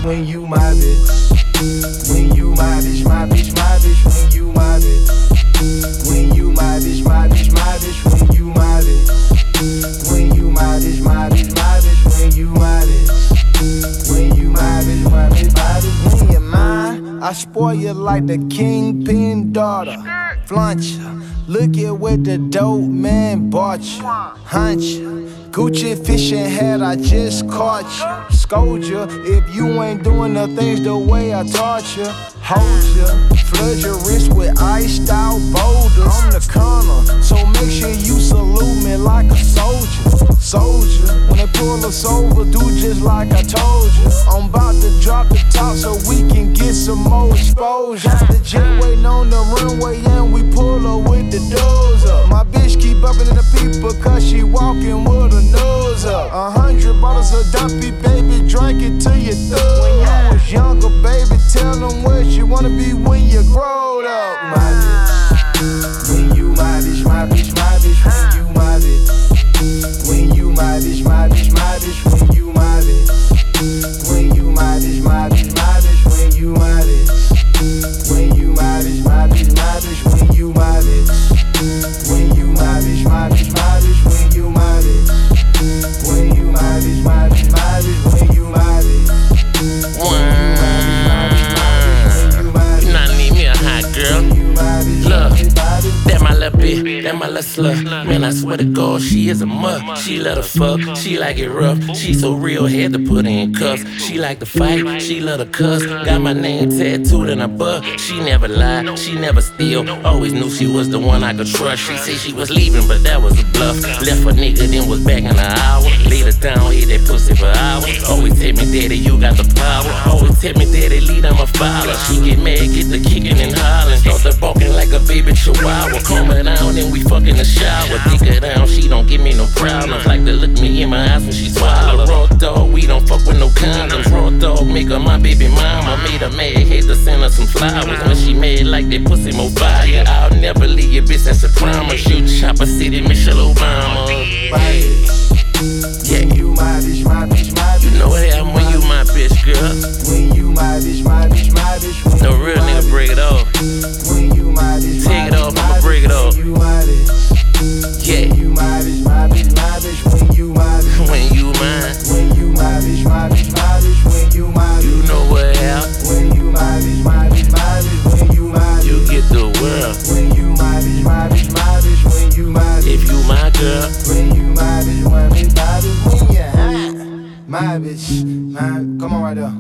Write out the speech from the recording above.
when you my bitch. When you my bitch, my bitch, my bitch, when you my bitch. When you my bitch, my bitch, my bitch, when you my bitch. When you my bitch, my bitch, my bitch, when you my bitch. When you my bitch, my bitch, my bitch, when you're mine. I spoil you like the kingpin daughter. Flaunt ya, look at what the dope man bought you. Hunt ya, Gucci fishing hat, I just caught you. Scold ya, if you ain't doing the things the way I taught you. Hold ya, flood your wrist with iced out boulders. I'm the corner, so make sure you salute me like a soldier. Soldier, when they pull us over, do just like I told you. I'm about to drop the top so we can get some more exposure. Got the jet waiting on the runway and we pull her with the doors up. My bitch keep upping in the people cause she walking with her nose up. 100 bottles of Dumpy, baby, drink it till you throw. When you was younger, baby, tell them what you wanna be when you grow up. My bitch, when you my bitch, my bitch, my bitch, when you my bitch. When you my bitch, my bitch, my bitch, when you my bitch. When you my bitch, my bitch, my bitch, when you my bitch. When you my bitch, my bitch, my bitch, when you my bitch. When you my bitch, my bitch, my bitch, when you my bitch. When you my bitch, my bitch, my bitch, when you my bitch. You not need me a hot girl. Look, that my little bitch, that my little slut. Man, I swear to God, she is a mutt. She let her fuck, she like it rough. She so real, had to put her in cuffs. She like to fight, she love to cuss. Got my name tattooed in her butt. She never lied, she never steal. Always knew she was the one I could trust. She said she was leaving, but that was a bluff. Left her nigga, then was back in an hour. Laid her down, ate that pussy for hours. Always tell me, daddy, you got the power. Always tell me, daddy, lead, I'm a follower. She get mad, get the kicking and hollering. Start the barking like a baby chihuahua. Calm her down, then we fuck in the shower. Dick her down, she don't give me no problems. Like to look me in my eyes when she swallow. Raw dog, we don't fuck with no condoms. Raw dog, make her my baby mama. Made her mad, had to send her some flowers. When she mad like that pussy more fire. I'll never leave you, bitch, that's a promise. Shoot Chopper City, Michelle Obama. Yeah, you my bitch, my bitch, my bitch. You know what happened when you my bitch, girl. When you my bitch, my bitch, my bitch. No real nigga break it off. When you my bitch, take it off, I'ma break it off. You my bitch. Yeah. You my bitch, my bitch, my bitch. When you my bitch. When you mine. When you my bitch, my bitch, my bitch. When you my bitch. You know what happened. When you my bitch, my bitch, my bitch. When you my bitch. You get the world. When you my bitch, my bitch, my bitch. When you my bitch. If you my girl. When you my bitch, my bitch, my bitch. When you hot. My bitch, my, come on right there.